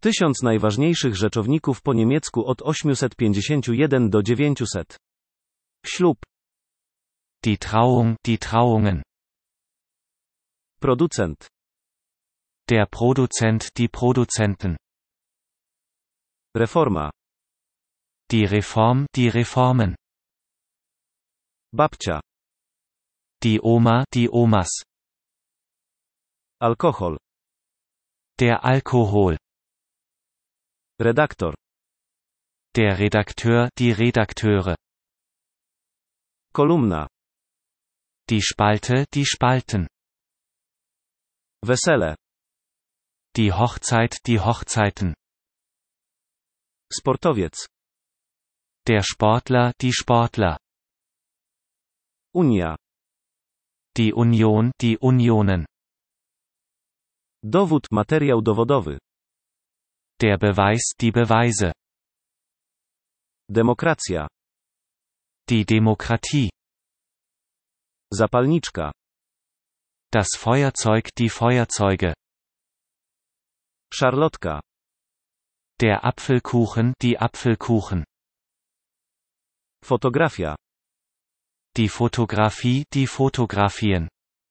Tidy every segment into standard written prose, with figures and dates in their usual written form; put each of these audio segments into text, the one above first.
1000 najważniejszych rzeczowników po niemiecku od 851 do 900. Ślub. Die Trauung, die Trauungen. Producent. Der Produzent, die Produzenten. Reforma. Die Reform, die Reformen. Babcia. Die Oma, die Omas. Alkohol. Der Alkohol. Redaktor. Der Redakteur, die Redakteure. Kolumna. Die Spalte, die Spalten. Wesele. Die Hochzeit, die Hochzeiten. Sportowiec. Der Sportler, die Sportler. Unia. Die Union, die Unionen. Dowód, materiał dowodowy. Der Beweis, die Beweise. Demokracja. Die Demokratie. Zapalniczka. Das Feuerzeug, die Feuerzeuge. Szarlotka. Der Apfelkuchen, die Apfelkuchen. Fotografia. Die Fotografie, die Fotografien.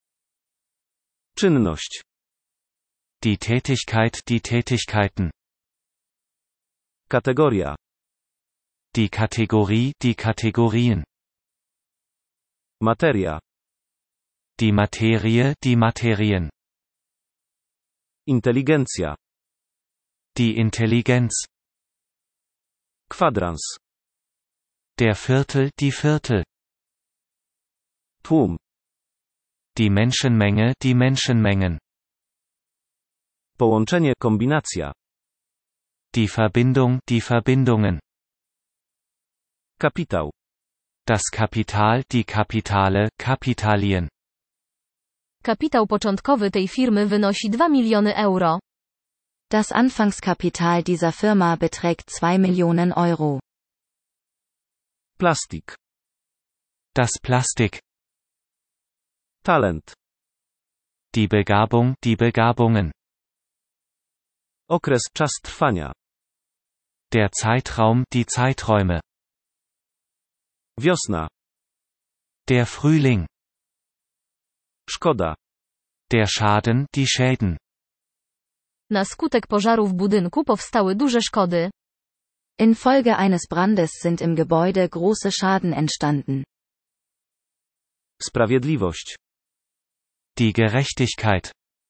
Czynność. Die Tätigkeit, die Tätigkeiten. Kategoria. Die Kategorie, die Kategorien. Materia. Die Materie, die Materien. Inteligencja. Die Intelligenz. Kwadrans. Der Viertel, die Viertel. Tłum. Die Menschenmenge, die Menschenmengen. Połączenie, kombinacja. Die Verbindung, die Verbindungen. Kapitał. Das Kapital, die Kapitale, Kapitalien. Kapitał początkowy tej firmy wynosi 2 miliony euro. Das Anfangskapital dieser Firma beträgt 2 Millionen Euro. Plastik. Das Plastik. Talent. Die Begabung, die Begabungen. Okres, czas trwania. Der Zeitraum, die Zeiträume. Wiosna. Der Frühling. Szkoda. Der Schaden, die Schäden. Na skutek pożaru w budynku powstały duże szkody. Infolge eines Brandes sind im Gebäude große Schaden entstanden. Sprawiedliwość. Die Gerechtigkeit.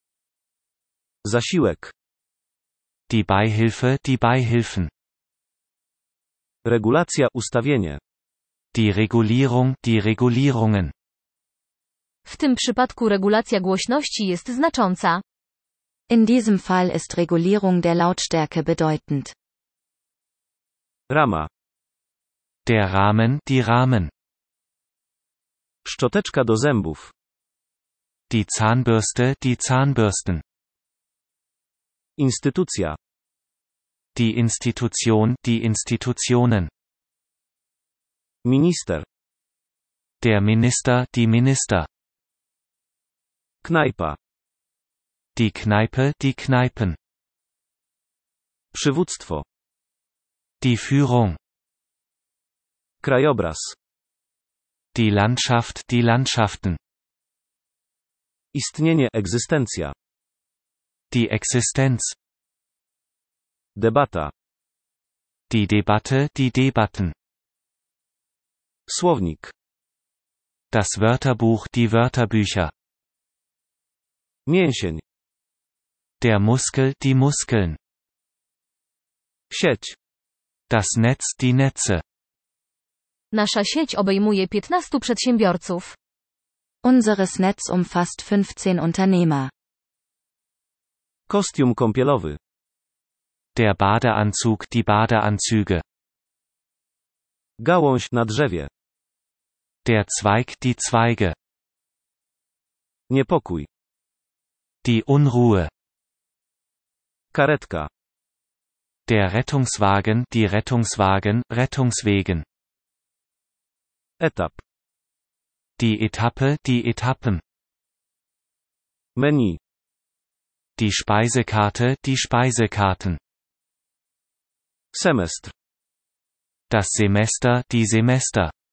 Zasiłek. Die Beihilfe, die Beihilfen. Regulacja, ustawienie. Die Regulierung, die Regulierungen. W tym przypadku regulacja głośności jest znacząca. In diesem Fall ist Regulierung der Lautstärke bedeutend. Rama. Der Rahmen, die Rahmen. Szczoteczka do zębów. Die Zahnbürste, die Zahnbürsten. Instytucja. Die Institution, die Institutionen. Minister. Der Minister, die Minister. Knajpa. Die Kneipe, die Kneipen. Przywództwo. Die Führung. Krajobraz. Die Landschaft, die Landschaften. Istnienie, egzystencja. Die Existenz. Debata. Die Debatte, die Debatten. Słownik. Das Wörterbuch, die Wörterbücher. Mięsień. Der Muskel, die Muskeln. Sieć. Das Netz, die Netze. Nasza sieć obejmuje 15 przedsiębiorców. Unseres Netz umfasst 15 Unternehmer. Kostium kąpielowy. Der Badeanzug, die Badeanzüge. Gałąź na drzewie. Der Zweig, die Zweige. Niepokój. Die Unruhe. Karetka. Der Rettungswagen, die Rettungswagen, Rettungswegen. Etap. Die Etappe, die Etappen. Menu. Die Speisekarte, die Speisekarten. Semestr. Das Semester, die Semester.